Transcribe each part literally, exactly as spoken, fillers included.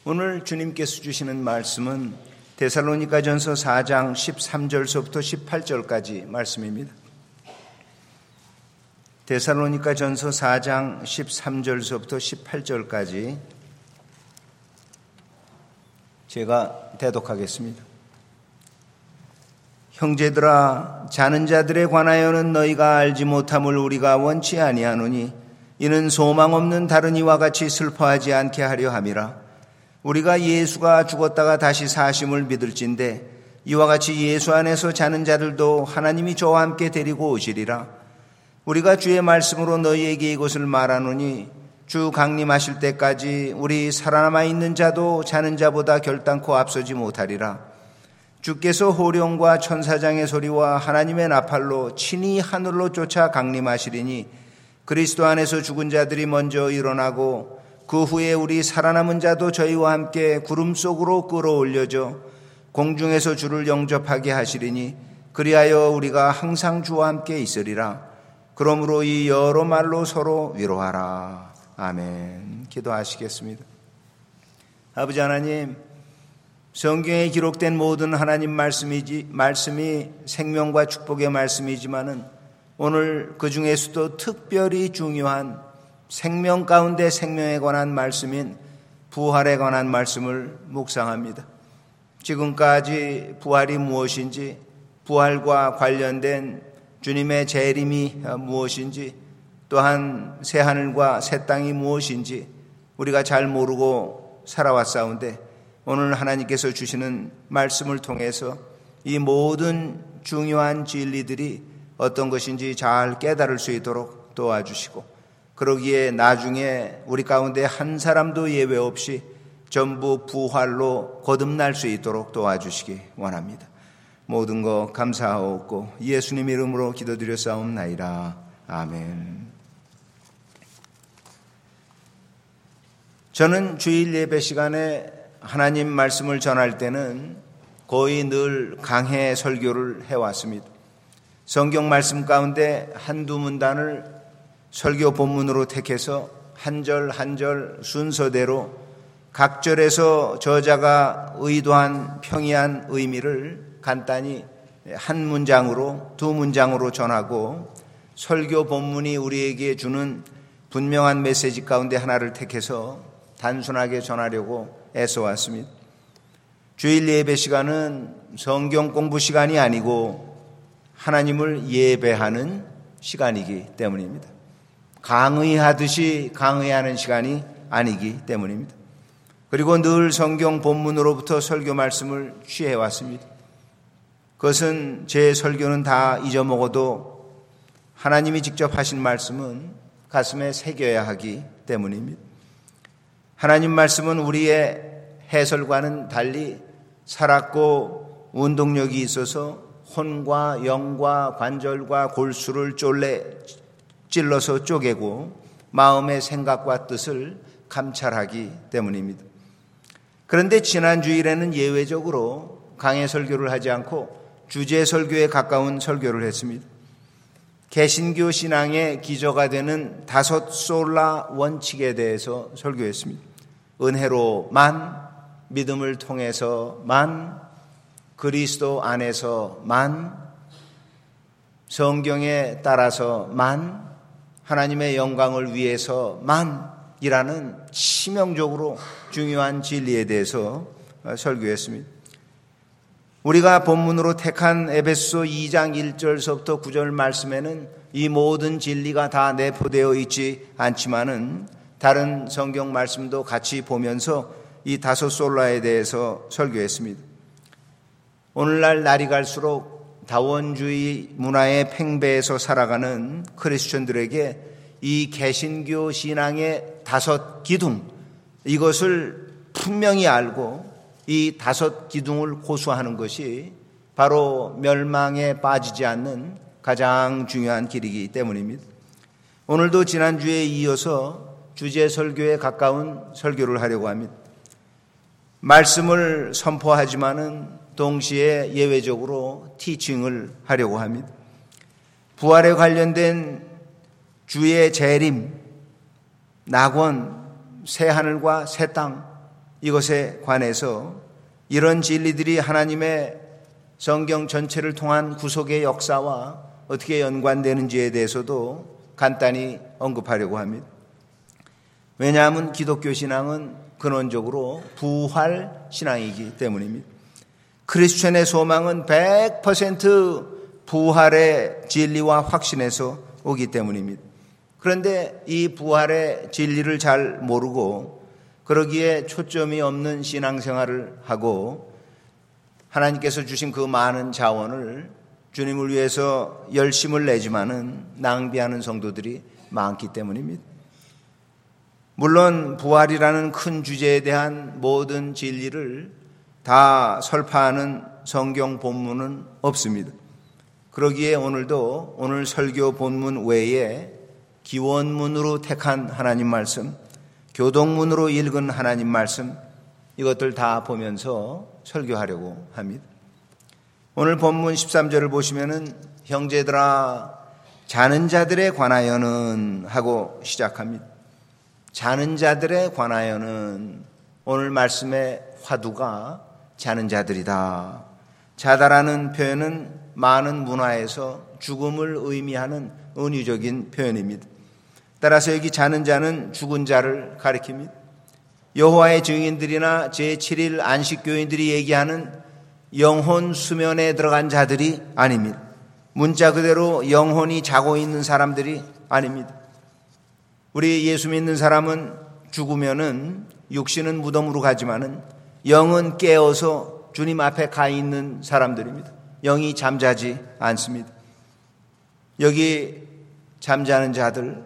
오늘 주님께서 주시는 말씀은 데살로니가전서 사 장 십삼 절서부터 십팔 절까지 말씀입니다. 데살로니가전서 사 장 십삼 절서부터 십팔 절까지 제가 대독하겠습니다. 형제들아, 자는 자들에 관하여는 너희가 알지 못함을 우리가 원치 아니하노니 이는 소망 없는 다른 이와 같이 슬퍼하지 않게 하려 함이라. 우리가 예수가 죽었다가 다시 사심을 믿을진대 이와 같이 예수 안에서 자는 자들도 하나님이 저와 함께 데리고 오시리라. 우리가 주의 말씀으로 너희에게 이것을 말하노니 주 강림하실 때까지 우리 살아남아 있는 자도 자는 자보다 결단코 앞서지 못하리라. 주께서 호령과 천사장의 소리와 하나님의 나팔로 친히 하늘로 쫓아 강림하시리니 그리스도 안에서 죽은 자들이 먼저 일어나고 그 후에 우리 살아남은 자도 저희와 함께 구름 속으로 끌어올려져 공중에서 주를 영접하게 하시리니 그리하여 우리가 항상 주와 함께 있으리라. 그러므로 이 여러 말로 서로 위로하라. 아멘. 기도하시겠습니다. 아버지 하나님, 성경에 기록된 모든 하나님 말씀이지, 말씀이 생명과 축복의 말씀이지만은 오늘 그 중에서도 특별히 중요한 생명 가운데 생명에 관한 말씀인 부활에 관한 말씀을 묵상합니다. 지금까지 부활이 무엇인지, 부활과 관련된 주님의 재림이 무엇인지, 또한 새하늘과 새 땅이 무엇인지 우리가 잘 모르고 살아왔사온데 오늘 하나님께서 주시는 말씀을 통해서 이 모든 중요한 진리들이 어떤 것인지 잘 깨달을 수 있도록 도와주시고, 그러기에 나중에 우리 가운데 한 사람도 예외 없이 전부 부활로 거듭날 수 있도록 도와주시기 원합니다. 모든 것 감사하옵고 예수님 이름으로 기도드렸사옵나이다. 아멘. 저는 주일 예배 시간에 하나님 말씀을 전할 때는 거의 늘 강해 설교를 해왔습니다. 성경 말씀 가운데 한두 문단을 설교 본문으로 택해서 한 절 한 절 순서대로 각 절에서 저자가 의도한 평이한 의미를 간단히 한 문장으로 두 문장으로 전하고 설교 본문이 우리에게 주는 분명한 메시지 가운데 하나를 택해서 단순하게 전하려고 애써왔습니다. 주일 예배 시간은 성경 공부 시간이 아니고 하나님을 예배하는 시간이기 때문입니다. 강의하듯이 강의하는 시간이 아니기 때문입니다. 그리고 늘 성경 본문으로부터 설교 말씀을 취해왔습니다. 그것은 제 설교는 다 잊어먹어도 하나님이 직접 하신 말씀은 가슴에 새겨야 하기 때문입니다. 하나님 말씀은 우리의 해설과는 달리 살았고 운동력이 있어서 혼과 영과 관절과 골수를 쫄래 찔러서 쪼개고 마음의 생각과 뜻을 감찰하기 때문입니다. 그런데 지난 주일에는 예외적으로 강해 설교를 하지 않고 주제 설교에 가까운 설교를 했습니다. 개신교 신앙의 기저가 되는 다섯 솔라 원칙에 대해서 설교했습니다. 은혜로만, 믿음을 통해서만, 그리스도 안에서만, 성경에 따라서만, 하나님의 영광을 위해서만이라는 치명적으로 중요한 진리에 대해서 설교했습니다. 우리가 본문으로 택한 에베소 이 장 일 절서부터 구 절 말씀에는 이 모든 진리가 다 내포되어 있지 않지만은 다른 성경 말씀도 같이 보면서 이 다섯 솔라에 대해서 설교했습니다. 오늘날 날이 갈수록 다원주의 문화의 팽배에서 살아가는 크리스천들에게 이 개신교 신앙의 다섯 기둥, 이것을 분명히 알고 이 다섯 기둥을 고수하는 것이 바로 멸망에 빠지지 않는 가장 중요한 길이기 때문입니다. 오늘도 지난주에 이어서 주제 설교에 가까운 설교를 하려고 합니다. 말씀을 선포하지만은 동시에 예외적으로 티칭을 하려고 합니다. 부활에 관련된 주의 재림, 낙원, 새 하늘과 새 땅, 이것에 관해서 이런 진리들이 하나님의 성경 전체를 통한 구속의 역사와 어떻게 연관되는지에 대해서도 간단히 언급하려고 합니다. 왜냐하면 기독교 신앙은 근원적으로 부활 신앙이기 때문입니다. 크리스천의 소망은 백 퍼센트 부활의 진리와 확신에서 오기 때문입니다. 그런데 이 부활의 진리를 잘 모르고 그러기에 초점이 없는 신앙생활을 하고 하나님께서 주신 그 많은 자원을 주님을 위해서 열심을 내지만은 낭비하는 성도들이 많기 때문입니다. 물론 부활이라는 큰 주제에 대한 모든 진리를 다 설파하는 성경 본문은 없습니다. 그러기에 오늘도 오늘 설교 본문 외에 기원문으로 택한 하나님 말씀, 교동문으로 읽은 하나님 말씀, 이것들 다 보면서 설교하려고 합니다. 오늘 본문 십삼 절을 보시면은 형제들아 자는 자들에 관하여는 하고 시작합니다. 자는 자들에 관하여는 오늘 말씀의 화두가 자는 자들이다. 자다라는 표현은 많은 문화에서 죽음을 의미하는 은유적인 표현입니다. 따라서 여기 자는 자는 죽은 자를 가리킵니다. 여호와의 증인들이나 제칠 일 안식교인들이 얘기하는 영혼 수면에 들어간 자들이 아닙니다. 문자 그대로 영혼이 자고 있는 사람들이 아닙니다. 우리 예수 믿는 사람은 죽으면은 육신은 무덤으로 가지만은 영은 깨어서 주님 앞에 가 있는 사람들입니다. 영이 잠자지 않습니다. 여기 잠자는 자들,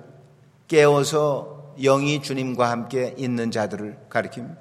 깨어서 영이 주님과 함께 있는 자들을 가리킵니다.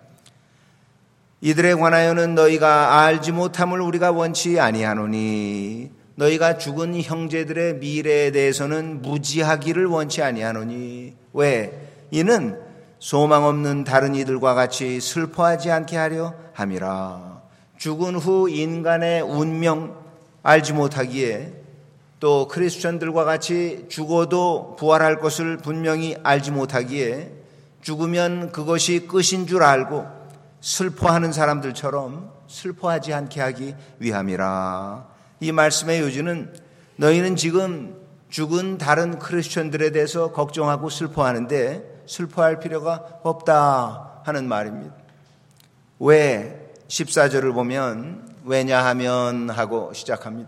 이들에 관하여는 너희가 알지 못함을 우리가 원치 아니하노니 너희가 죽은 형제들의 미래에 대해서는 무지하기를 원치 아니하노니 왜? 이는 소망 없는 다른 이들과 같이 슬퍼하지 않게 하려 함이라. 죽은 후 인간의 운명 알지 못하기에 또 크리스천들과 같이 죽어도 부활할 것을 분명히 알지 못하기에 죽으면 그것이 끝인 줄 알고 슬퍼하는 사람들처럼 슬퍼하지 않게 하기 위함이라. 이 말씀의 요지는 너희는 지금 죽은 다른 크리스천들에 대해서 걱정하고 슬퍼하는데 슬퍼할 필요가 없다 하는 말입니다. 왜? 십사 절을 보면 왜냐하면 하고 시작합니다.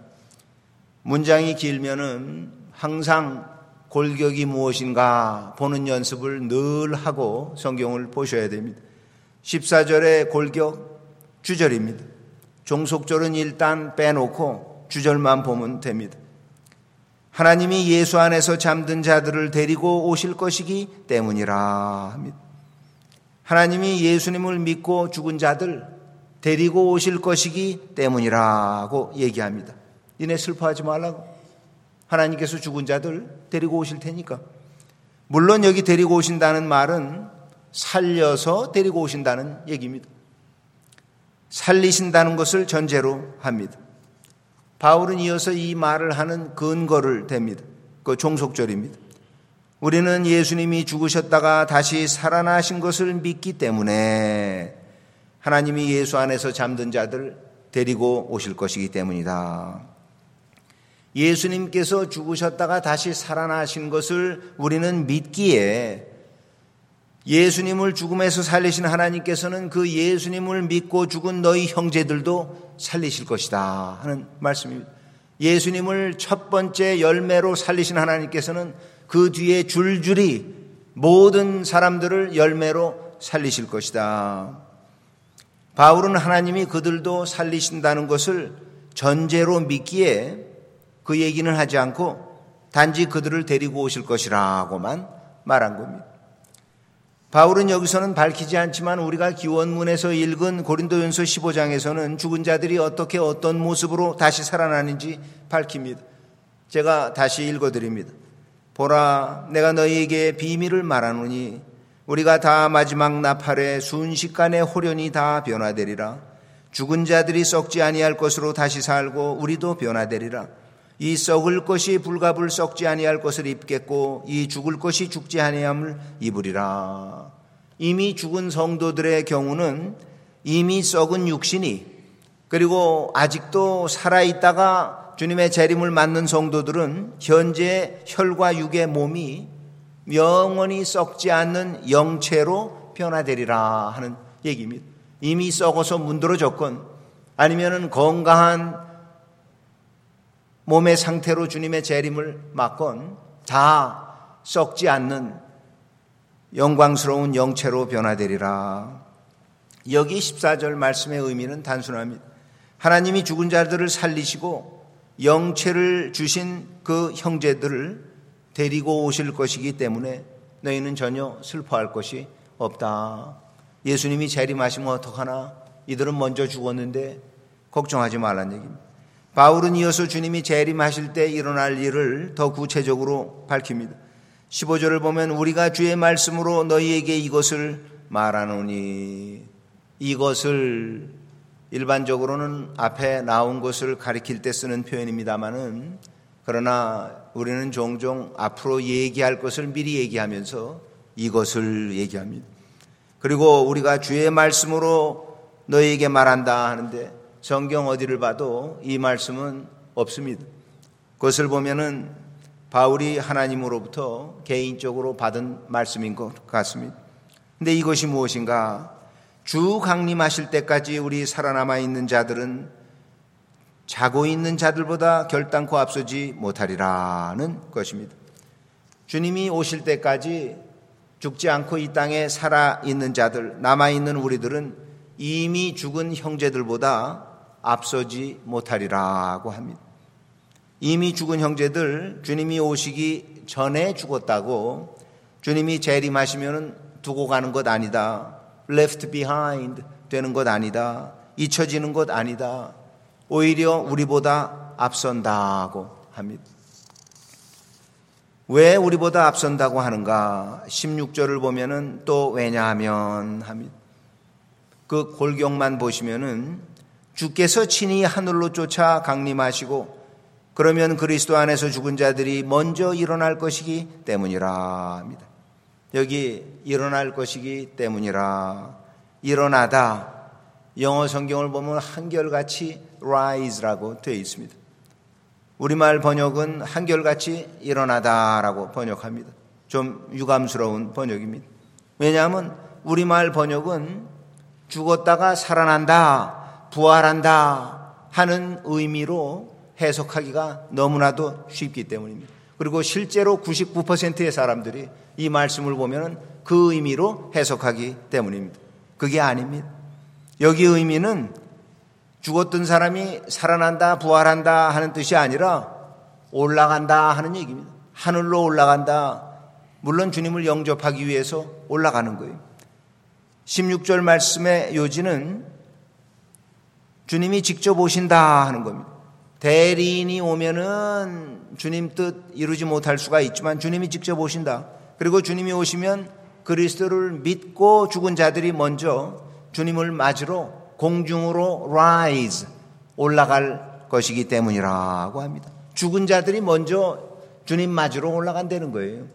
문장이 길면은 항상 골격이 무엇인가 보는 연습을 늘 하고 성경을 보셔야 됩니다. 십사 절의 골격 주절입니다. 종속절은 일단 빼놓고 주절만 보면 됩니다. 하나님이 예수 안에서 잠든 자들을 데리고 오실 것이기 때문이라 합니다. 하나님이 예수님을 믿고 죽은 자들 데리고 오실 것이기 때문이라고 얘기합니다. 이내 슬퍼하지 말라고. 하나님께서 죽은 자들 데리고 오실 테니까. 물론 여기 데리고 오신다는 말은 살려서 데리고 오신다는 얘기입니다. 살리신다는 것을 전제로 합니다. 바울은 이어서 이 말을 하는 근거를 댑니다. 그 종속절입니다. 우리는 예수님이 죽으셨다가 다시 살아나신 것을 믿기 때문에 하나님이 예수 안에서 잠든 자들 데리고 오실 것이기 때문이다. 예수님께서 죽으셨다가 다시 살아나신 것을 우리는 믿기에 예수님을 죽음에서 살리신 하나님께서는 그 예수님을 믿고 죽은 너희 형제들도 살리실 것이다 하는 말씀입니다. 예수님을 첫 번째 열매로 살리신 하나님께서는 그 뒤에 줄줄이 모든 사람들을 열매로 살리실 것이다. 바울은 하나님이 그들도 살리신다는 것을 전제로 믿기에 그 얘기는 하지 않고 단지 그들을 데리고 오실 것이라고만 말한 겁니다. 바울은 여기서는 밝히지 않지만 우리가 기원문에서 읽은 고린도전서 십오 장에서는 죽은 자들이 어떻게 어떤 모습으로 다시 살아나는지 밝힙니다. 제가 다시 읽어드립니다. 보라, 내가 너희에게 비밀을 말하노니 우리가 다 마지막 나팔에 순식간에 호련히 다 변화되리라. 죽은 자들이 썩지 아니할 것으로 다시 살고 우리도 변화되리라. 이 썩을 것이 불갑을 썩지 아니할 것을 입겠고 이 죽을 것이 죽지 아니함을 입으리라. 이미 죽은 성도들의 경우는 이미 썩은 육신이, 그리고 아직도 살아있다가 주님의 재림을 맞는 성도들은 현재 혈과 육의 몸이 영원히 썩지 않는 영체로 변화되리라 하는 얘기입니다. 이미 썩어서 문드러졌건 아니면은 건강한 몸의 상태로 주님의 재림을 맞건 다 썩지 않는 영광스러운 영체로 변화되리라. 여기 십사 절 말씀의 의미는 단순합니다. 하나님이 죽은 자들을 살리시고 영체를 주신 그 형제들을 데리고 오실 것이기 때문에 너희는 전혀 슬퍼할 것이 없다. 예수님이 재림하시면 어떡하나? 이들은 먼저 죽었는데 걱정하지 말라는 얘기입니다. 바울은 이어서 주님이 재림하실 때 일어날 일을 더 구체적으로 밝힙니다. 십오 절을 보면 우리가 주의 말씀으로 너희에게 이것을 말하노니, 이것을 일반적으로는 앞에 나온 것을 가리킬 때 쓰는 표현입니다마는, 그러나 우리는 종종 앞으로 얘기할 것을 미리 얘기하면서 이것을 얘기합니다. 그리고 우리가 주의 말씀으로 너희에게 말한다 하는데 성경 어디를 봐도 이 말씀은 없습니다. 그것을 보면은 바울이 하나님으로부터 개인적으로 받은 말씀인 것 같습니다. 근데 이것이 무엇인가? 주 강림하실 때까지 우리 살아남아 있는 자들은 자고 있는 자들보다 결단코 앞서지 못하리라는 것입니다. 주님이 오실 때까지 죽지 않고 이 땅에 살아있는 자들, 남아있는 우리들은 이미 죽은 형제들보다 앞서지 못하리라고 합니다. 이미 죽은 형제들, 주님이 오시기 전에 죽었다고 주님이 재림하시면 두고 가는 것 아니다. left behind 되는 것 아니다. 잊혀지는 것 아니다. 오히려 우리보다 앞선다고 합니다. 왜 우리보다 앞선다고 하는가? 십육 절을 보면은 또 왜냐하면 합니다. 그 골경만 보시면은 주께서 친히 하늘로 쫓아 강림하시고 그러면 그리스도 안에서 죽은 자들이 먼저 일어날 것이기 때문이라 합니다. 여기 일어날 것이기 때문이라, 일어나다, 영어 성경을 보면 한결같이 rise라고 되어 있습니다. 우리말 번역은 한결같이 일어나다라고 번역합니다. 좀 유감스러운 번역입니다. 왜냐하면 우리말 번역은 죽었다가 살아난다, 부활한다 하는 의미로 해석하기가 너무나도 쉽기 때문입니다. 그리고 실제로 구십구 퍼센트의 사람들이 이 말씀을 보면 그 의미로 해석하기 때문입니다. 그게 아닙니다. 여기 의미는 죽었던 사람이 살아난다, 부활한다 하는 뜻이 아니라 올라간다 하는 얘기입니다. 하늘로 올라간다. 물론 주님을 영접하기 위해서 올라가는 거예요. 십육 절 말씀의 요지는 주님이 직접 오신다 하는 겁니다. 대리인이 오면은 주님 뜻 이루지 못할 수가 있지만 주님이 직접 오신다. 그리고 주님이 오시면 그리스도를 믿고 죽은 자들이 먼저 주님을 맞으러 공중으로 rise, 올라갈 것이기 때문이라고 합니다. 죽은 자들이 먼저 주님 맞으러 올라간다는 거예요.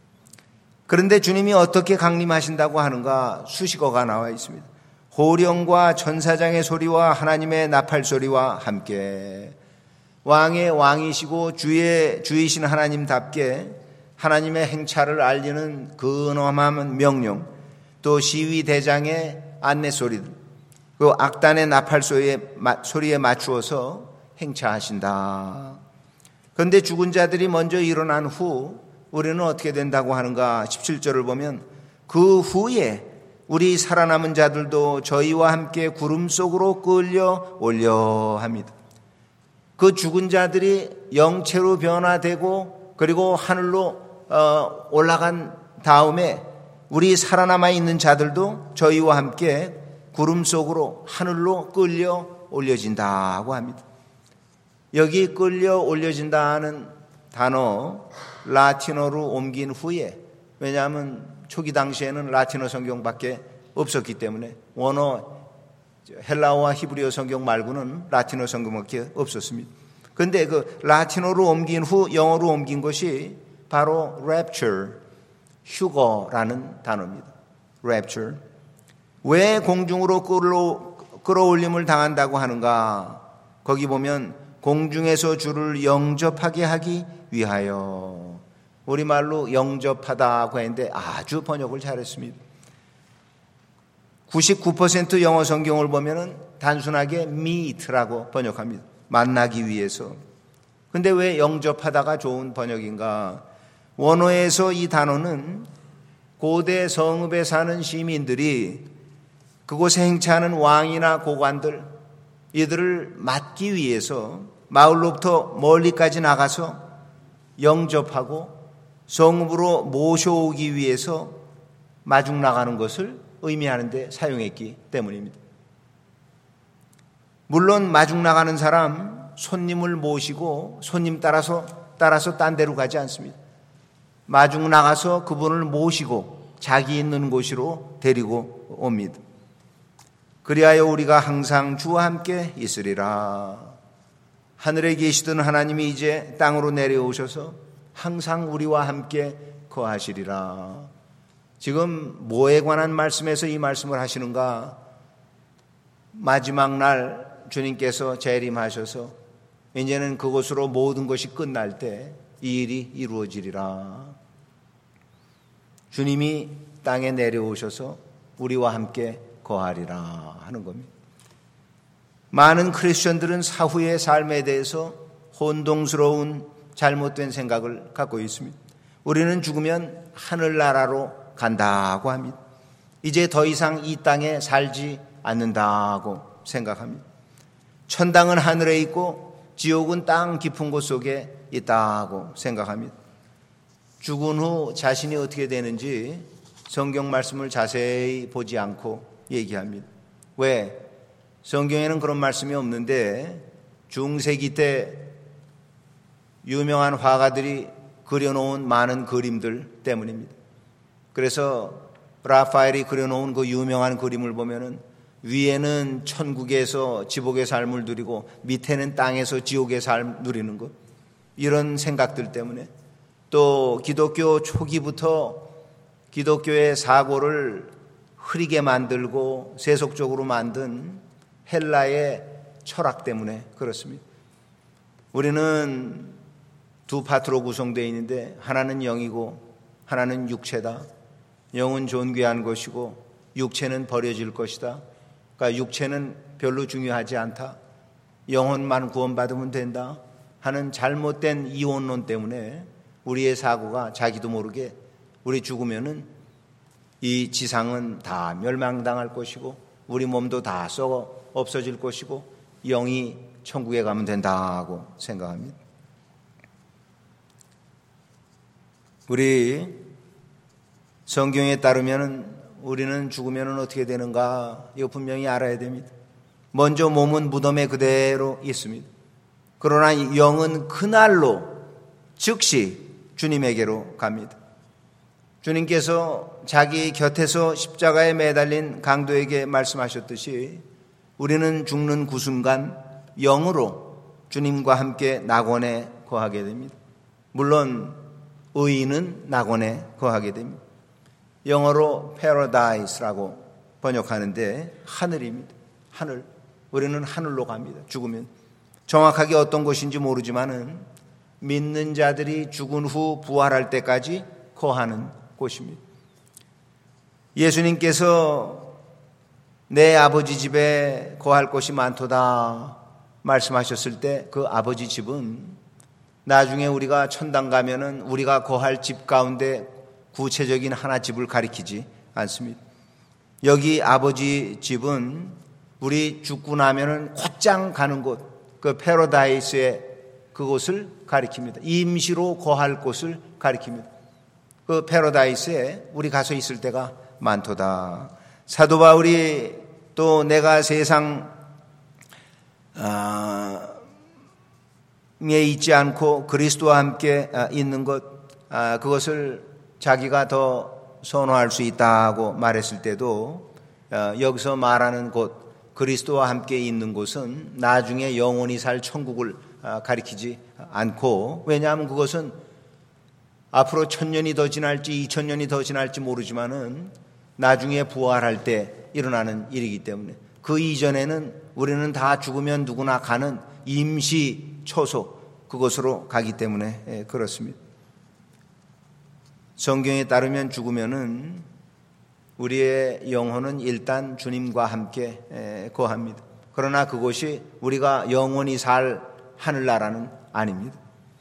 그런데 주님이 어떻게 강림하신다고 하는가? 수식어가 나와 있습니다. 호령과 천사장의 소리와 하나님의 나팔 소리와 함께. 왕의 왕이시고 주의 주이신 하나님답게 하나님의 행차를 알리는 근엄한 명령, 또 시위대장의 안내 소리들, 그 악단의 나팔 소리에, 소리에 맞추어서 행차하신다. 그런데 죽은 자들이 먼저 일어난 후 우리는 어떻게 된다고 하는가? 십칠 절을 보면 그 후에 우리 살아남은 자들도 저희와 함께 구름 속으로 끌려 올려 합니다. 그 죽은 자들이 영체로 변화되고 그리고 하늘로 올라간 다음에 우리 살아남아 있는 자들도 저희와 함께 구름 속으로 하늘로 끌려 올려진다고 합니다. 여기 끌려 올려진다는 단어 라틴어로 옮긴 후에, 왜냐하면 초기 당시에는 라틴어 성경밖에 없었기 때문에 원어 헬라어와 히브리어 성경 말고는 라틴어 성경밖에 없었습니다. 그런데 그 라틴어로 옮긴 후 영어로 옮긴 것이 바로 rapture, 휴거라는 단어입니다. rapture. 왜 공중으로 끌어, 끌어올림을 당한다고 하는가? 거기 보면 공중에서 주를 영접하게 하기 위하여. 우리말로 영접하다고 했는데 아주 번역을 잘했습니다. 구십구 퍼센트 영어 성경을 보면은 단순하게 meet라고 번역합니다. 만나기 위해서. 근데 왜 영접하다가 좋은 번역인가? 원어에서 이 단어는 고대 성읍에 사는 시민들이 그곳에 행차하는 왕이나 고관들, 이들을 맞기 위해서 마을로부터 멀리까지 나가서 영접하고 성읍으로 모셔오기 위해서 마중 나가는 것을 의미하는 데 사용했기 때문입니다. 물론 마중 나가는 사람, 손님을 모시고 손님 따라서 따라서 딴 데로 가지 않습니다. 마중 나가서 그분을 모시고 자기 있는 곳으로 데리고 옵니다. 그리하여 우리가 항상 주와 함께 있으리라. 하늘에 계시던 하나님이 이제 땅으로 내려오셔서 항상 우리와 함께 거하시리라. 지금 뭐에 관한 말씀에서 이 말씀을 하시는가? 마지막 날 주님께서 재림하셔서 이제는 그곳으로 모든 것이 끝날 때 이 일이 이루어지리라. 주님이 땅에 내려오셔서 우리와 함께 거하리라 하는 겁니다. 많은 크리스천들은 사후의 삶에 대해서 혼동스러운 잘못된 생각을 갖고 있습니다. 우리는 죽으면 하늘나라로 간다고 합니다. 이제 더 이상 이 땅에 살지 않는다고 생각합니다. 천당은 하늘에 있고 지옥은 땅 깊은 곳 속에 있다고 생각합니다. 죽은 후 자신이 어떻게 되는지 성경 말씀을 자세히 보지 않고 얘기합니다. 왜? 성경에는 그런 말씀이 없는데 중세기 때 유명한 화가들이 그려놓은 많은 그림들 때문입니다. 그래서 라파엘이 그려놓은 그 유명한 그림을 보면은 위에는 천국에서 지복의 삶을 누리고 밑에는 땅에서 지옥의 삶 누리는 것, 이런 생각들 때문에, 또 기독교 초기부터 기독교의 사고를 흐리게 만들고 세속적으로 만든 헬라의 철학 때문에 그렇습니다. 우리는 두 파트로 구성되어 있는데 하나는 영이고 하나는 육체다. 영은 존귀한 것이고 육체는 버려질 것이다. 그러니까 육체는 별로 중요하지 않다. 영혼만 구원받으면 된다 하는 잘못된 이원론 때문에 우리의 사고가 자기도 모르게 우리 죽으면은 이 지상은 다 멸망당할 것이고 우리 몸도 다 썩어 없어질 것이고 영이 천국에 가면 된다고 생각합니다. 우리 성경에 따르면은 우리는 죽으면 어떻게 되는가? 이거 분명히 알아야 됩니다. 먼저 몸은 무덤에 그대로 있습니다. 그러나 영은 그날로 즉시 주님에게로 갑니다. 주님께서 자기 곁에서 십자가에 매달린 강도에게 말씀하셨듯이 우리는 죽는 그 순간 영으로 주님과 함께 낙원에 거하게 됩니다. 물론 의인은 낙원에 거하게 됩니다. 영어로 paradise라고 번역하는데 하늘입니다. 하늘. 우리는 하늘로 갑니다. 죽으면. 정확하게 어떤 곳인지 모르지만은 믿는 자들이 죽은 후 부활할 때까지 거하는 곳입니다. 예수님께서 내 아버지 집에 거할 곳이 많도다 말씀하셨을 때 그 아버지 집은 나중에 우리가 천당 가면은 우리가 거할 집 가운데 구체적인 하나 집을 가리키지 않습니다. 여기 아버지 집은 우리 죽고 나면은 곧장 가는 곳, 그 패러다이스의 그곳을 가리킵니다. 임시로 거할 곳을 가리킵니다. 그 패러다이스에 우리 가서 있을 때가 많도다. 사도 바울이 또 내가 세상 에 있지 않고 그리스도와 함께 있는 것, 그것을 자기가 더 선호할 수 있다고 말했을 때도 여기서 말하는 곳, 그리스도와 함께 있는 곳은 나중에 영원히 살 천국을 가리키지 않고, 왜냐하면 그것은 앞으로 천년이 더 지날지 이천 년이 더 지날지 모르지만은 나중에 부활할 때 일어나는 일이기 때문에 그 이전에는 우리는 다 죽으면 누구나 가는 임시 처소, 그곳으로 가기 때문에 그렇습니다. 성경에 따르면 죽으면은 우리의 영혼은 일단 주님과 함께 거합니다. 그러나 그곳이 우리가 영원히 살 하늘나라는 아닙니다.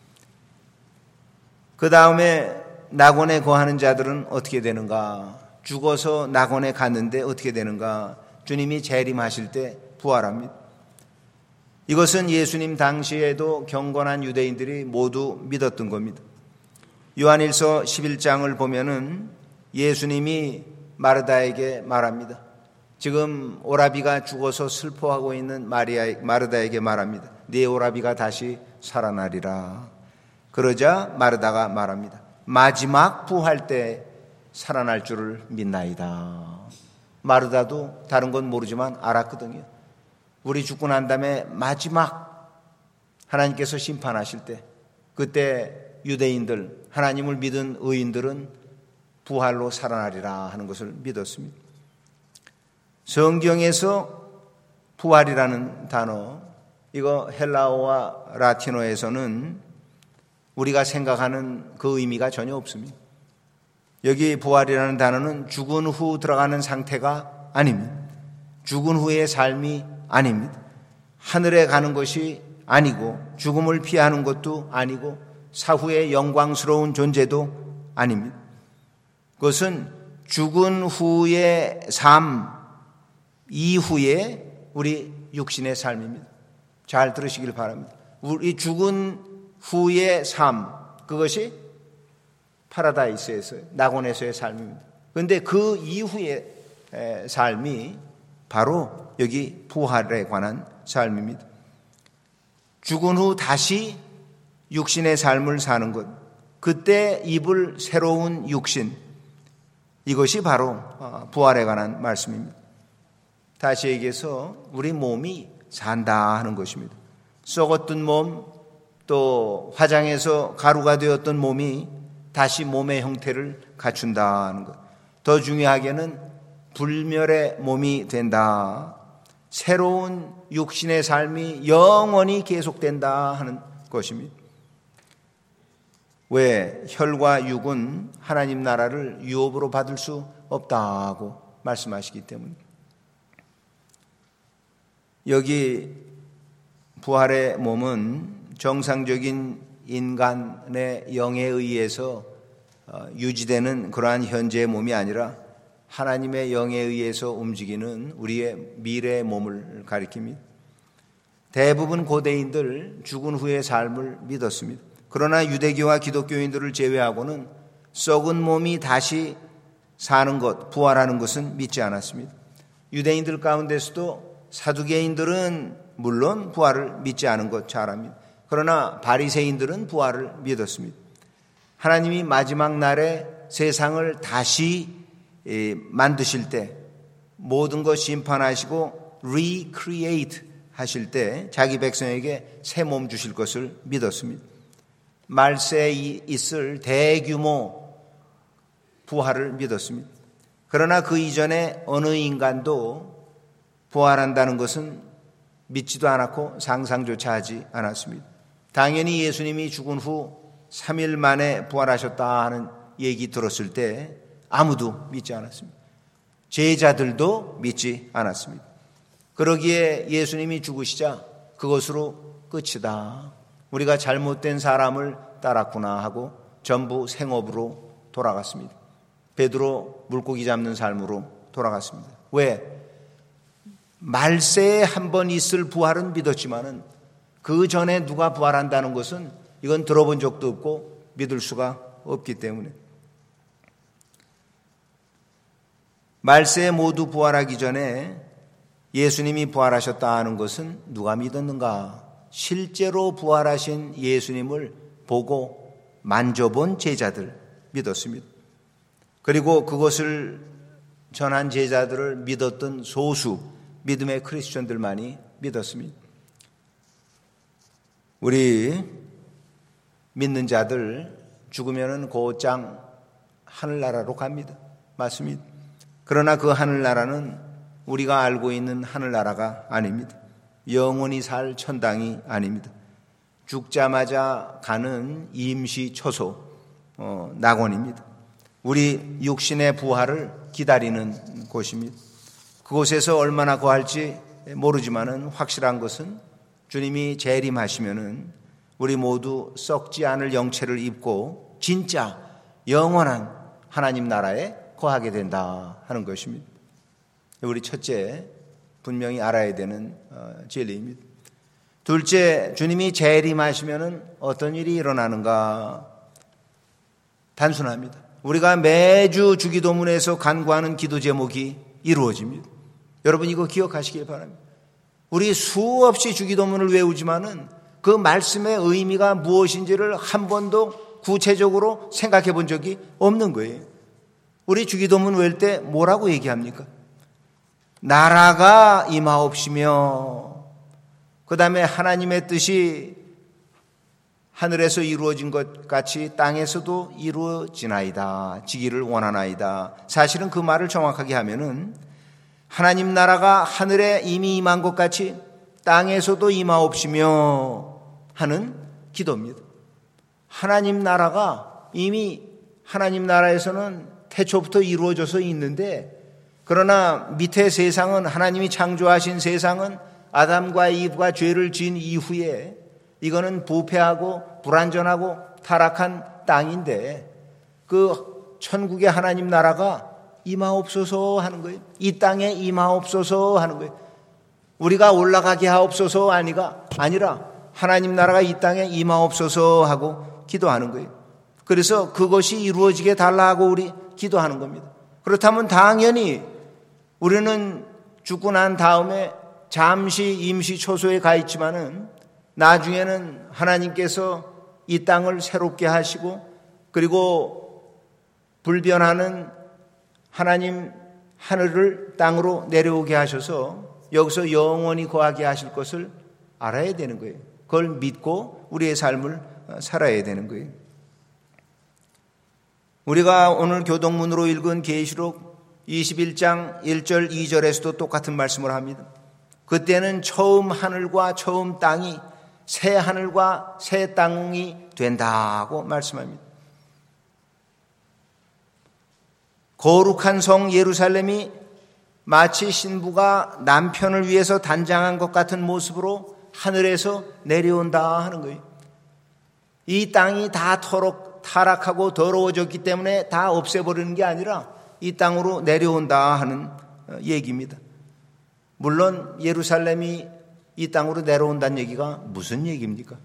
그 다음에 낙원에 거하는 자들은 어떻게 되는가? 죽어서 낙원에 갔는데 어떻게 되는가? 주님이 재림하실 때 부활합니다. 이것은 예수님 당시에도 경건한 유대인들이 모두 믿었던 겁니다. 요한일서 십일 장을 보면은 예수님이 마르다에게 말합니다. 지금 오라비가 죽어서 슬퍼하고 있는 마리아, 마르다에게 말합니다. 네 오라비가 다시 살아나리라. 그러자 마르다가 말합니다. 마지막 부활 때 살아날 줄을 믿나이다. 마르다도 다른 건 모르지만 알았거든요. 우리 죽고 난 다음에 마지막 하나님께서 심판하실 때, 그때 유대인들, 하나님을 믿은 의인들은 부활로 살아나리라 하는 것을 믿었습니다. 성경에서 부활이라는 단어, 이거 헬라어와 라틴어에서는 우리가 생각하는 그 의미가 전혀 없습니다. 여기 부활이라는 단어는 죽은 후 들어가는 상태가 아닙니다. 죽은 후의 삶이 아닙니다. 하늘에 가는 것이 아니고 죽음을 피하는 것도 아니고 사후의 영광스러운 존재도 아닙니다. 그것은 죽은 후의 삶 이후에 우리 육신의 삶입니다. 잘 들으시길 바랍니다. 우리 죽은 후의 삶, 그것이 파라다이스에서의, 낙원에서의 삶입니다. 그런데 그 이후의 삶이 바로 여기 부활에 관한 삶입니다. 죽은 후 다시 육신의 삶을 사는 것, 그때 입을 새로운 육신, 이것이 바로 부활에 관한 말씀입니다. 다시 얘기해서 우리 몸이 산다 하는 것입니다. 썩었던 몸, 또 화장해서 가루가 되었던 몸이 다시 몸의 형태를 갖춘다 하는 것. 더 중요하게는 불멸의 몸이 된다. 새로운 육신의 삶이 영원히 계속된다 하는 것입니다. 왜? 혈과 육은 하나님 나라를 유업으로 받을 수 없다고 말씀하시기 때문입니다. 여기 부활의 몸은 정상적인 인간의 영에 의해서 유지되는 그러한 현재의 몸이 아니라 하나님의 영에 의해서 움직이는 우리의 미래의 몸을 가리킵니다. 대부분 고대인들 죽은 후의 삶을 믿었습니다. 그러나 유대교와 기독교인들을 제외하고는 썩은 몸이 다시 사는 것, 부활하는 것은 믿지 않았습니다. 유대인들 가운데서도 사두개인들은 물론 부활을 믿지 않은 것 잘 압니다. 그러나 바리새인들은 부활을 믿었습니다. 하나님이 마지막 날에 세상을 다시 만드실 때, 모든 것 심판하시고 recreate 하실 때 자기 백성에게 새 몸 주실 것을 믿었습니다. 말세에 있을 대규모 부활을 믿었습니다. 그러나 그 이전에 어느 인간도 부활한다는 것은 믿지도 않았고 상상조차 하지 않았습니다. 당연히 예수님이 죽은 후 삼 일 만에 부활하셨다 하는 얘기 들었을 때 아무도 믿지 않았습니다. 제자들도 믿지 않았습니다. 그러기에 예수님이 죽으시자 그것으로 끝이다. 우리가 잘못된 사람을 따랐구나 하고 전부 생업으로 돌아갔습니다. 베드로 물고기 잡는 삶으로 돌아갔습니다. 왜? 말세에 한 번 있을 부활은 믿었지만은 그 전에 누가 부활한다는 것은 이건 들어본 적도 없고 믿을 수가 없기 때문에. 말세에 모두 부활하기 전에 예수님이 부활하셨다 하는 것은 누가 믿었는가? 실제로 부활하신 예수님을 보고 만져본 제자들 믿었습니다. 그리고 그것을 전한 제자들을 믿었던 소수 믿음의 크리스천들만이 믿었습니다. 우리 믿는 자들 죽으면은 곧장 하늘나라로 갑니다. 맞습니다. 그러나 그 하늘나라는 우리가 알고 있는 하늘나라가 아닙니다. 영원히 살 천당이 아닙니다. 죽자마자 가는 임시 처소, 어, 낙원입니다. 우리 육신의 부활을 기다리는 곳입니다. 그곳에서 얼마나 거할지 모르지만은 확실한 것은 주님이 재림하시면은 우리 모두 썩지 않을 영체를 입고 진짜 영원한 하나님 나라에 거하게 된다 하는 것입니다. 우리 첫째, 분명히 알아야 되는 진리입니다. 둘째, 주님이 재림하시면은 어떤 일이 일어나는가? 단순합니다. 우리가 매주 주기도문에서 간구하는 기도 제목이 이루어집니다. 여러분 이거 기억하시길 바랍니다. 우리 수없이 주기도문을 외우지만은 그 말씀의 의미가 무엇인지를 한 번도 구체적으로 생각해 본 적이 없는 거예요. 우리 주기도문 외울 때 뭐라고 얘기합니까? 나라가 임하옵시며, 그 다음에 하나님의 뜻이 하늘에서 이루어진 것 같이 땅에서도 이루어지나이다, 지기를 원하나이다. 사실은 그 말을 정확하게 하면은 하나님 나라가 하늘에 이미 임한 것 같이 땅에서도 임하옵시며 하는 기도입니다. 하나님 나라가 이미 하나님 나라에서는 태초부터 이루어져서 있는데, 그러나 밑에 세상은, 하나님이 창조하신 세상은 아담과 이브가 죄를 지은 이후에 이거는 부패하고 불완전하고 타락한 땅인데, 그 천국의 하나님 나라가 임하옵소서 하는 거예요. 이 땅에 임하옵소서 하는 거예요. 우리가 올라가게 하옵소서 아니가 아니라 하나님 나라가 이 땅에 임하옵소서 하고 기도하는 거예요. 그래서 그것이 이루어지게 달라 하고 우리 기도하는 겁니다. 그렇다면 당연히 우리는 죽고 난 다음에 잠시 임시 초소에 가 있지만은 나중에는 하나님께서 이 땅을 새롭게 하시고, 그리고 불변하는 하나님 하늘을 땅으로 내려오게 하셔서 여기서 영원히 거하게 하실 것을 알아야 되는 거예요. 그걸 믿고 우리의 삶을 살아야 되는 거예요. 우리가 오늘 교동문으로 읽은 계시록 이십일 장 일 절 이 절에서도 똑같은 말씀을 합니다. 그때는 처음 하늘과 처음 땅이 새 하늘과 새 땅이 된다고 말씀합니다. 거룩한 성 예루살렘이 마치 신부가 남편을 위해서 단장한 것 같은 모습으로 하늘에서 내려온다 하는 거예요. 이 땅이 다 터럭, 타락하고 더러워졌기 때문에 다 없애버리는 게 아니라 이 땅으로 내려온다 하는 얘기입니다. 물론 예루살렘이 이 땅으로 내려온다는 얘기가 무슨 얘기입니까?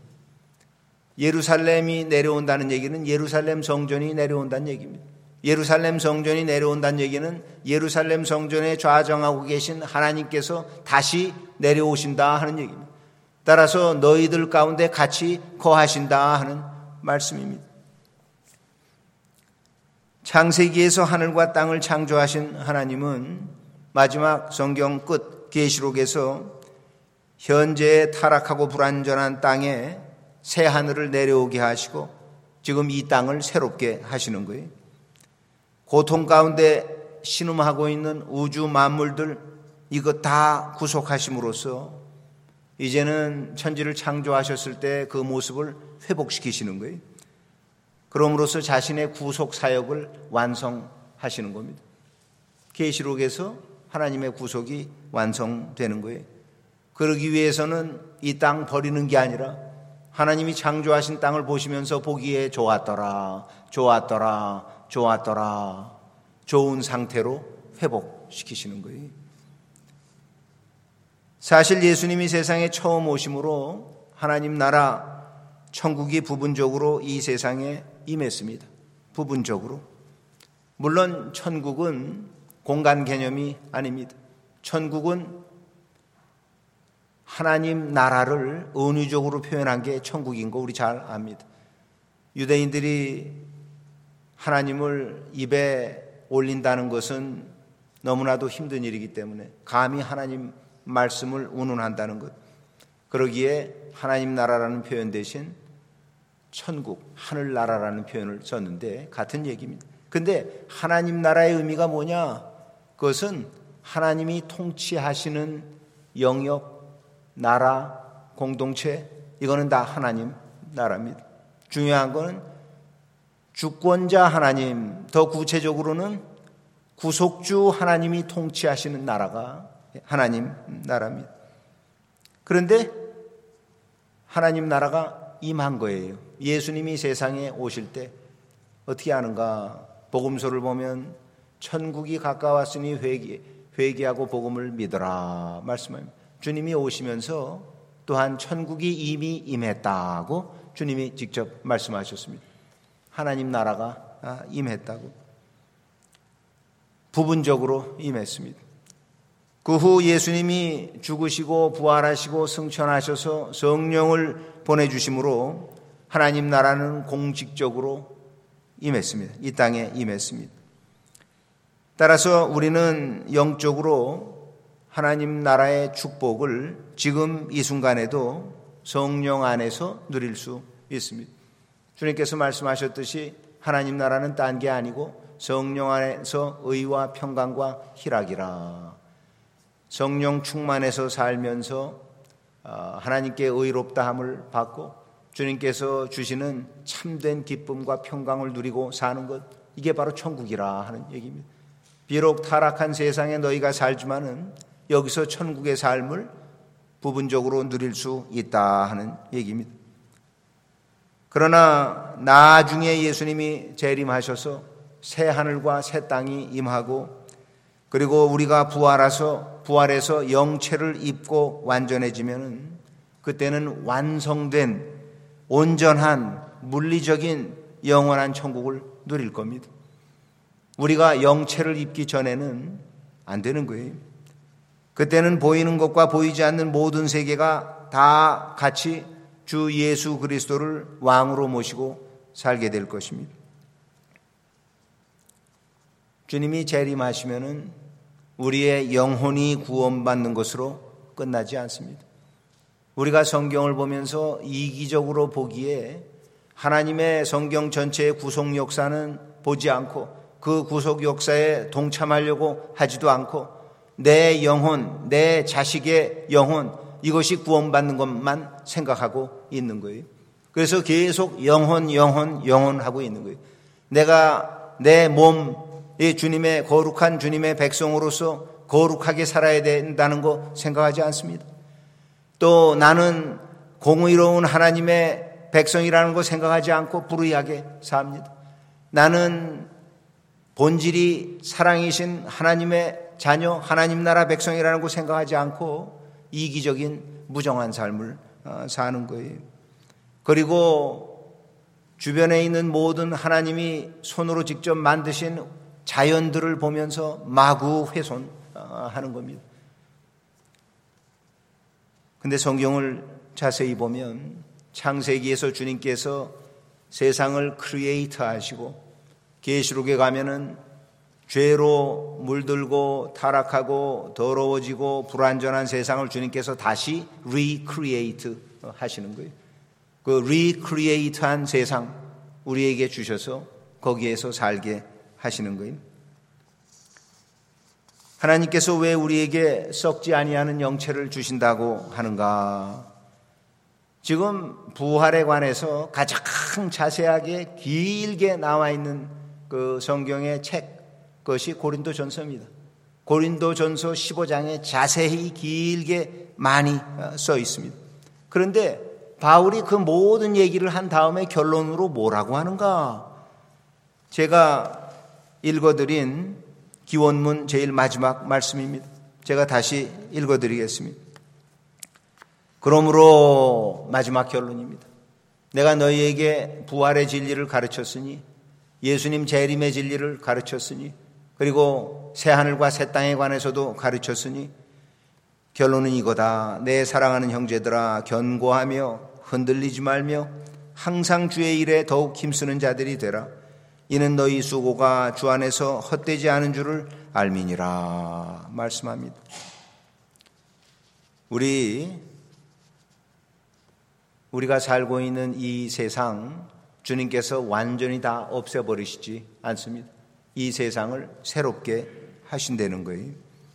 예루살렘이 내려온다는 얘기는 예루살렘 성전이 내려온다는 얘기입니다. 예루살렘 성전이 내려온다는 얘기는 예루살렘 성전에 좌정하고 계신 하나님께서 다시 내려오신다 하는 얘기입니다. 따라서 너희들 가운데 같이 거하신다 하는 말씀입니다. 창세기에서 하늘과 땅을 창조하신 하나님은 마지막 성경 끝 계시록에서 현재 타락하고 불완전한 땅에 새 하늘을 내려오게 하시고 지금 이 땅을 새롭게 하시는 거예요. 고통 가운데 신음하고 있는 우주 만물들 이거 다 구속하심으로써 이제는 천지를 창조하셨을 때 그 모습을 회복시키시는 거예요. 그럼으로써 자신의 구속 사역을 완성하시는 겁니다. 계시록에서 하나님의 구속이 완성되는 거예요. 그러기 위해서는 이 땅 버리는 게 아니라 하나님이 창조하신 땅을 보시면서 보기에 좋았더라, 좋았더라, 좋았더라, 좋은 상태로 회복시키시는 거예요. 사실 예수님이 세상에 처음 오심으로 하나님 나라 천국이 부분적으로 이 세상에 임했습니다. 부분적으로. 물론 천국은 공간 개념이 아닙니다. 천국은 하나님 나라를 은유적으로 표현한 게 천국인 거 우리 잘 압니다. 유대인들이 하나님을 입에 올린다는 것은 너무나도 힘든 일이기 때문에 감히 하나님 말씀을 운운한다는 것, 그러기에 하나님 나라라는 표현 대신 천국, 하늘나라라는 표현을 썼는데 같은 얘기입니다. 근데 하나님 나라의 의미가 뭐냐? 그것은 하나님이 통치하시는 영역, 나라, 공동체, 이거는 다 하나님 나라입니다. 중요한 거는 주권자 하나님, 더 구체적으로는 구속주 하나님이 통치하시는 나라가 하나님 나라입니다. 그런데 하나님 나라가 임한 거예요. 예수님이 세상에 오실 때 어떻게 하는가? 복음서를 보면 천국이 가까웠으니 회개, 회개하고 복음을 믿어라 말씀합니다. 주님이 오시면서 또한 천국이 이미 임했다고 주님이 직접 말씀하셨습니다. 하나님 나라가 임했다고. 부분적으로 임했습니다. 그 후 예수님이 죽으시고 부활하시고 승천하셔서 성령을 보내주심으로 하나님 나라는 공식적으로 임했습니다. 이 땅에 임했습니다. 따라서 우리는 영적으로 하나님 나라의 축복을 지금 이 순간에도 성령 안에서 누릴 수 있습니다. 주님께서 말씀하셨듯이 하나님 나라는 딴 게 아니고 성령 안에서 의와 평강과 희락이라. 성령 충만해서 살면서 하나님께 의롭다함을 받고 주님께서 주시는 참된 기쁨과 평강을 누리고 사는 것, 이게 바로 천국이라 하는 얘기입니다. 비록 타락한 세상에 너희가 살지만은 여기서 천국의 삶을 부분적으로 누릴 수 있다 하는 얘기입니다. 그러나 나중에 예수님이 재림하셔서 새 하늘과 새 땅이 임하고 그리고 우리가 부활해서 부활해서 영체를 입고 완전해지면은 그때는 완성된 온전한 물리적인 영원한 천국을 누릴 겁니다. 우리가 영체를 입기 전에는 안 되는 거예요. 그때는 보이는 것과 보이지 않는 모든 세계가 다 같이 주 예수 그리스도를 왕으로 모시고 살게 될 것입니다. 주님이 재림하시면은 우리의 영혼이 구원받는 것으로 끝나지 않습니다. 우리가 성경을 보면서 이기적으로 보기에 하나님의 성경 전체의 구속 역사는 보지 않고 그 구속 역사에 동참하려고 하지도 않고 내 영혼, 내 자식의 영혼, 이것이 구원받는 것만 생각하고 있는 거예요. 그래서 계속 영혼, 영혼, 영혼 하고 있는 거예요. 내가 내 몸, 이 주님의 거룩한 주님의 백성으로서 거룩하게 살아야 된다는 거 생각하지 않습니다. 또 나는 공의로운 하나님의 백성이라는 거 생각하지 않고 불의하게 삽니다. 나는 본질이 사랑이신 하나님의 자녀, 하나님 나라 백성이라는 거 생각하지 않고 이기적인 무정한 삶을 사는 거예요. 그리고 주변에 있는 모든 하나님이 손으로 직접 만드신 자연들을 보면서 마구 훼손하는 겁니다. 근데 성경을 자세히 보면 창세기에서 주님께서 세상을 크리에이터 하시고 계시록에 가면은 죄로 물들고 타락하고 더러워지고 불완전한 세상을 주님께서 다시 리크리에이트 하시는 거예요. 그 리크리에이트한 세상 우리에게 주셔서 거기에서 살게 하시는 거예요. 하나님께서 왜 우리에게 썩지 아니하는 영체를 주신다고 하는가? 지금 부활에 관해서 가장 자세하게 길게 나와 있는 그 성경의 책, 그것이 고린도전서입니다. 고린도전서 십오 장에 자세히 길게 많이 써 있습니다. 그런데 바울이 그 모든 얘기를 한 다음에 결론으로 뭐라고 하는가? 제가 읽어드린 기원문 제일 마지막 말씀입니다. 제가 다시 읽어드리겠습니다. 그러므로 마지막 결론입니다. 내가 너희에게 부활의 진리를 가르쳤으니 예수님 재림의 진리를 가르쳤으니 그리고 새하늘과 새 땅에 관해서도 가르쳤으니 결론은 이거다. 내 사랑하는 형제들아, 견고하며 흔들리지 말며 항상 주의 일에 더욱 힘쓰는 자들이 되라. 이는 너희 수고가 주 안에서 헛되지 않은 줄을 알미니라 말씀합니다. 우리 우리가 살고 있는 이 세상 주님께서 완전히 다 없애버리시지 않습니다. 이 세상을 새롭게 하신다는 거예요.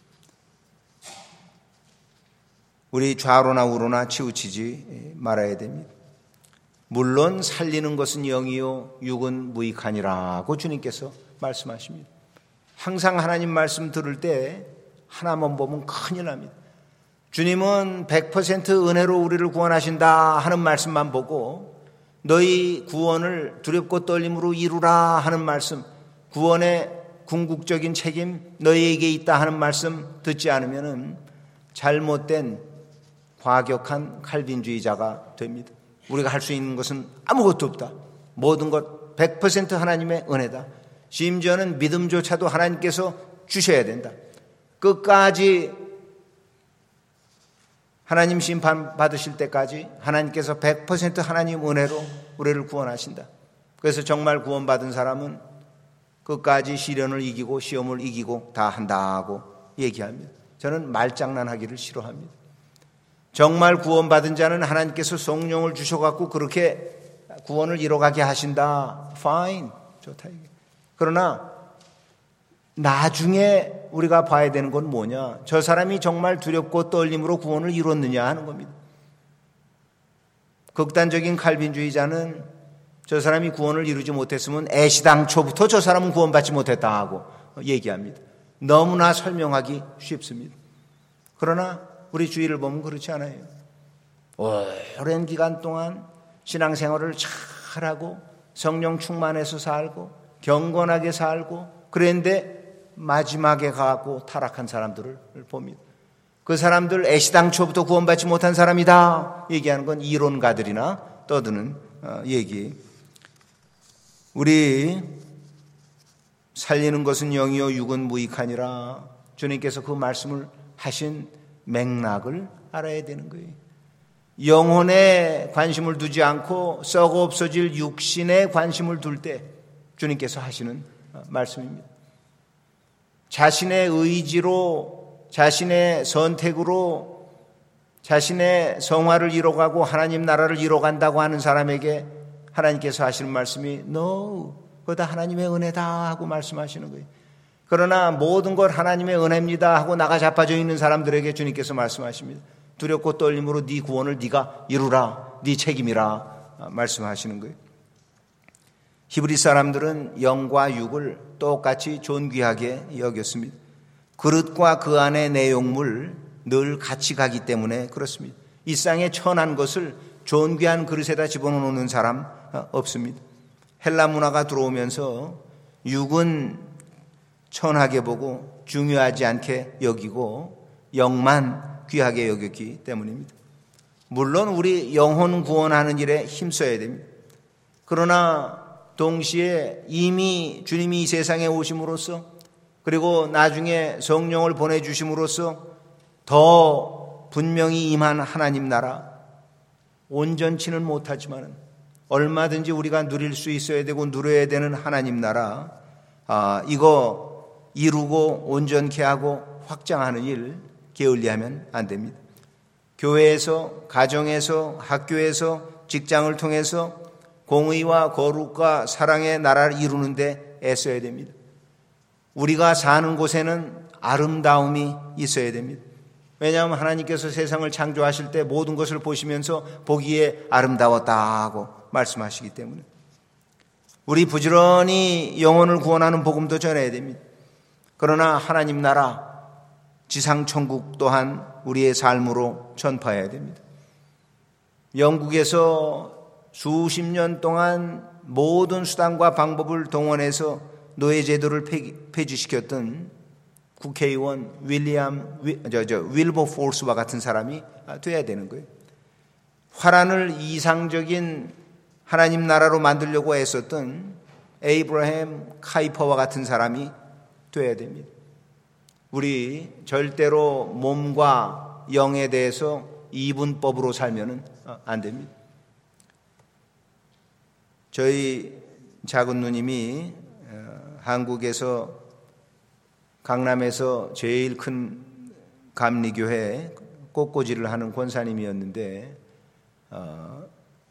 우리 좌로나 우로나 치우치지 말아야 됩니다. 물론 살리는 것은 영이요 육은 무익하니라고 주님께서 말씀하십니다. 항상 하나님 말씀 들을 때 하나만 보면 큰일 납니다. 주님은 백 퍼센트 은혜로 우리를 구원하신다 하는 말씀만 보고 너희 구원을 두렵고 떨림으로 이루라 하는 말씀, 구원의 궁극적인 책임 너희에게 있다 하는 말씀 듣지 않으면 잘못된 과격한 칼빈주의자가 됩니다. 우리가 할 수 있는 것은 아무것도 없다. 모든 것 백 퍼센트 하나님의 은혜다. 심지어는 믿음조차도 하나님께서 주셔야 된다. 끝까지 하나님 심판 받으실 때까지 하나님께서 백 퍼센트 하나님 은혜로 우리를 구원하신다. 그래서 정말 구원받은 사람은 끝까지 시련을 이기고 시험을 이기고 다 한다고 얘기합니다. 저는 말장난하기를 싫어합니다. 정말 구원받은 자는 하나님께서 성령을 주셔갖고 그렇게 구원을 이뤄가게 하신다. Fine. 좋다. 이게. 그러나 나중에 우리가 봐야 되는 건 뭐냐? 저 사람이 정말 두렵고 떨림으로 구원을 이뤘느냐 하는 겁니다. 극단적인 칼빈주의자는 저 사람이 구원을 이루지 못했으면 애시당초부터 저 사람은 구원받지 못했다 하고 얘기합니다. 너무나 설명하기 쉽습니다. 그러나 우리 주위를 보면 그렇지 않아요. 오랜 기간 동안 신앙생활을 잘하고 성령 충만해서 살고 경건하게 살고 그런데 마지막에 가고 타락한 사람들을 봅니다. 그 사람들 애시당초부터 구원받지 못한 사람이다 얘기하는 건 이론가들이나 떠드는 얘기. 우리 살리는 것은 영이요 육은 무익하니라. 주님께서 그 말씀을 하신 맥락을 알아야 되는 거예요. 영혼에 관심을 두지 않고 썩어 없어질 육신에 관심을 둘 때 주님께서 하시는 말씀입니다. 자신의 의지로 자신의 선택으로 자신의 성화를 이뤄가고 하나님 나라를 이뤄간다고 하는 사람에게 하나님께서 하시는 말씀이 No, 그거 다 하나님의 은혜다 하고 말씀하시는 거예요. 그러나 모든 걸 하나님의 은혜입니다 하고 나가 자빠져 있는 사람들에게 주님께서 말씀하십니다. 두렵고 떨림으로 네 구원을 네가 이루라, 네 책임이라 말씀하시는 거예요. 히브리 사람들은 영과 육을 똑같이 존귀하게 여겼습니다. 그릇과 그 안의 내용물 늘 같이 가기 때문에 그렇습니다. 이 땅에 천한 것을 존귀한 그릇에다 집어넣는 사람 없습니다. 헬라 문화가 들어오면서 육은 천하게 보고 중요하지 않게 여기고 영만 귀하게 여겼기 때문입니다. 물론 우리 영혼 구원하는 일에 힘써야 됩니다. 그러나 동시에 이미 주님이 이 세상에 오심으로써 그리고 나중에 성령을 보내주심으로써 더 분명히 임한 하나님 나라, 온전치는 못하지만 얼마든지 우리가 누릴 수 있어야 되고 누려야 되는 하나님 나라, 아, 이거 이루고 온전케 하고 확장하는 일 게을리하면 안 됩니다. 교회에서, 가정에서, 학교에서, 직장을 통해서 공의와 거룩과 사랑의 나라를 이루는데 애써야 됩니다. 우리가 사는 곳에는 아름다움이 있어야 됩니다. 왜냐하면 하나님께서 세상을 창조하실 때 모든 것을 보시면서 보기에 아름다웠다 하고 말씀하시기 때문에 우리 부지런히 영혼을 구원하는 복음도 전해야 됩니다. 그러나 하나님 나라, 지상천국 또한 우리의 삶으로 전파해야 됩니다. 영국에서 수십 년 동안 모든 수단과 방법을 동원해서 노예제도를 폐지시켰던 국회의원 윌리엄 저, 저, 윌버포스와 같은 사람이 돼야 되는 거예요. 화란을 이상적인 하나님 나라로 만들려고 애썼던 에이브라햄 카이퍼와 같은 사람이 돼야 됩니다. 우리 절대로 몸과 영에 대해서 이분법으로 살면은 안 됩니다. 저희 작은 누님이 한국에서 강남에서 제일 큰 감리교회 꽃꽂이를 하는 권사님이었는데 어,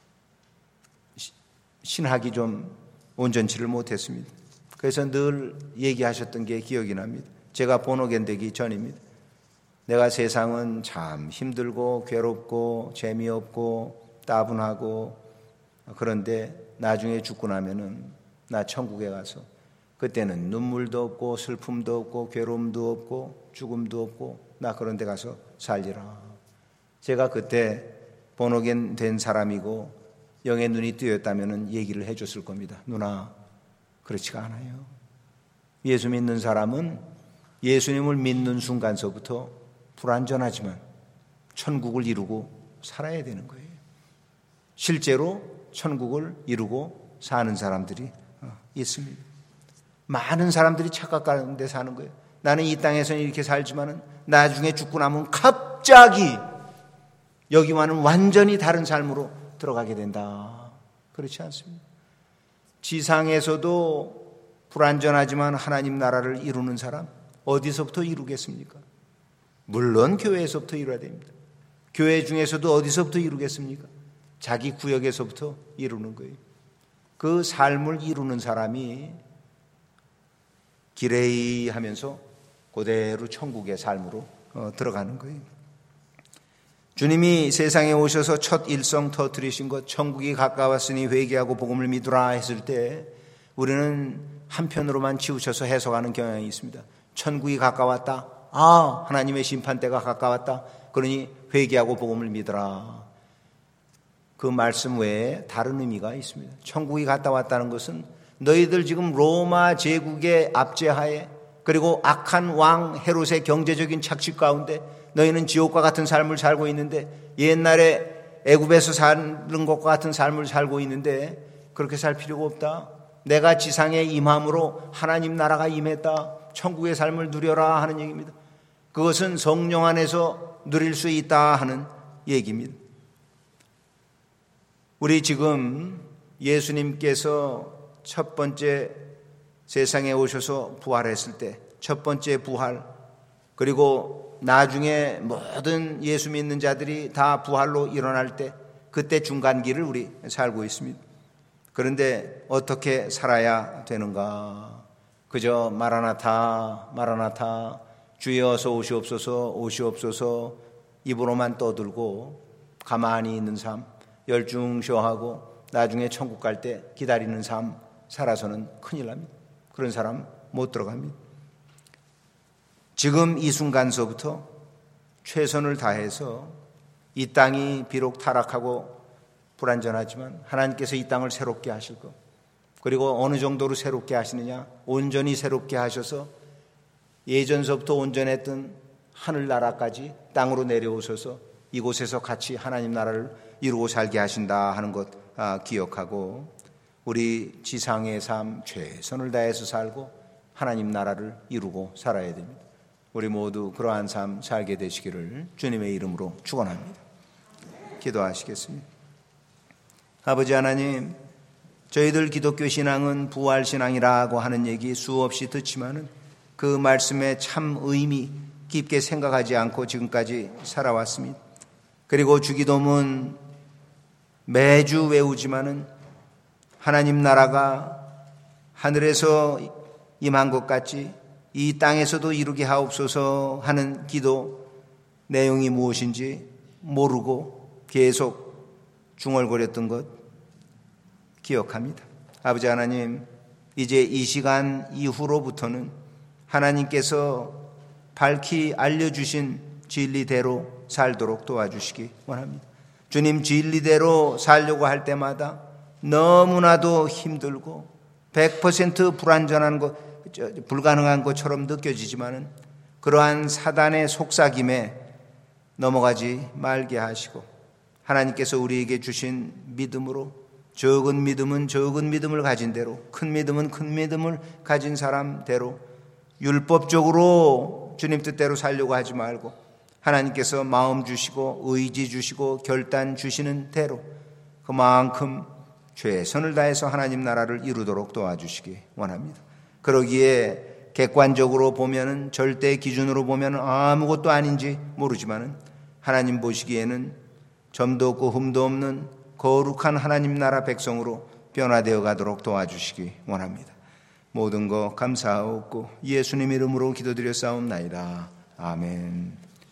신학이 좀 온전치를 못했습니다. 그래서 늘 얘기하셨던 게 기억이 납니다. 제가 본어겐 되기 전입니다. 내가 세상은 참 힘들고 괴롭고 재미없고 따분하고 그런데 나중에 죽고 나면은 나 천국에 가서 그때는 눈물도 없고 슬픔도 없고 괴로움도 없고 죽음도 없고 나 그런 데 가서 살리라. 제가 그때 본어겐 된 사람이고 영의 눈이 뜨였다면 얘기를 해줬을 겁니다. 누나, 그렇지가 않아요. 예수 믿는 사람은 예수님을 믿는 순간서부터 불완전하지만 천국을 이루고 살아야 되는 거예요. 실제로 천국을 이루고 사는 사람들이 있습니다. 많은 사람들이 착각 가운데 사는 거예요. 나는 이 땅에서는 이렇게 살지만 나중에 죽고 나면 갑자기 여기와는 완전히 다른 삶으로 들어가게 된다. 그렇지 않습니다. 지상에서도 불완전하지만 하나님 나라를 이루는 사람 어디서부터 이루겠습니까? 물론 교회에서부터 이루어야 됩니다. 교회 중에서도 어디서부터 이루겠습니까? 자기 구역에서부터 이루는 거예요. 그 삶을 이루는 사람이 기레이 하면서 그대로 천국의 삶으로 들어가는 거예요. 주님이 세상에 오셔서 첫 일성 터뜨리신 것, 천국이 가까웠으니 회개하고 복음을 믿으라 했을 때 우리는 한편으로만 치우쳐서 해석하는 경향이 있습니다. 천국이 가까웠다. 아, 하나님의 심판대가 가까웠다. 그러니 회개하고 복음을 믿으라. 그 말씀 외에 다른 의미가 있습니다. 천국이 갔다 왔다는 것은 너희들 지금 로마 제국의 압제하에 그리고 악한 왕 헤롯의 경제적인 착취 가운데 너희는 지옥과 같은 삶을 살고 있는데 옛날에 애굽에서 사는 것과 같은 삶을 살고 있는데 그렇게 살 필요가 없다. 내가 지상에 임함으로 하나님 나라가 임했다. 천국의 삶을 누려라 하는 얘기입니다. 그것은 성령 안에서 누릴 수 있다 하는 얘기입니다. 우리 지금 예수님께서 첫 번째 세상에 오셔서 부활했을 때 첫 번째 부활 그리고 나중에 모든 예수 믿는 자들이 다 부활로 일어날 때 그때 중간기를 우리 살고 있습니다. 그런데 어떻게 살아야 되는가? 그저 마라나타 마라나타 주여 어서 오시옵소서 오시옵소서 입으로만 떠들고 가만히 있는 삶 열중쇼하고 나중에 천국 갈 때 기다리는 삶 살아서는 큰일 납니다. 그런 사람 못 들어갑니다. 지금 이 순간서부터 최선을 다해서 이 땅이 비록 타락하고 불완전하지만 하나님께서 이 땅을 새롭게 하실 것 그리고 어느 정도로 새롭게 하시느냐 온전히 새롭게 하셔서 예전서부터 온전했던 하늘나라까지 땅으로 내려오셔서 이곳에서 같이 하나님 나라를 이루고 살게 하신다 하는 것 기억하고 우리 지상의 삶 최선을 다해서 살고 하나님 나라를 이루고 살아야 됩니다. 우리 모두 그러한 삶 살게 되시기를 주님의 이름으로 축원합니다. 기도하시겠습니다. 아버지 하나님, 저희들 기독교 신앙은 부활 신앙이라고 하는 얘기 수없이 듣지만은 그 말씀의 참 의미 깊게 생각하지 않고 지금까지 살아왔습니다. 그리고 주기도문 매주 외우지만은 하나님 나라가 하늘에서 임한 것 같이 이 땅에서도 이루게 하옵소서 하는 기도 내용이 무엇인지 모르고 계속 중얼거렸던 것 기억합니다. 아버지 하나님, 이제 이 시간 이후로부터는 하나님께서 밝히 알려주신 진리대로 살도록 도와주시기 원합니다. 주님, 진리대로 살려고 할 때마다 너무나도 힘들고 백 퍼센트 불완전한 것, 불가능한 것처럼 느껴지지만은 그러한 사단의 속삭임에 넘어가지 말게 하시고 하나님께서 우리에게 주신 믿음으로 적은 믿음은 적은 믿음을 가진 대로 큰 믿음은 큰 믿음을 가진 사람대로 율법적으로 주님 뜻대로 살려고 하지 말고 하나님께서 마음 주시고 의지 주시고 결단 주시는 대로 그만큼 최선을 다해서 하나님 나라를 이루도록 도와주시기 원합니다. 그러기에 객관적으로 보면은 절대 기준으로 보면은 아무것도 아닌지 모르지만은 하나님 보시기에는 점도 없고 흠도 없는 거룩한 하나님 나라 백성으로 변화되어 가도록 도와주시기 원합니다. 모든 것 감사하옵고 예수님 이름으로 기도드려 싸움나이다. 아멘.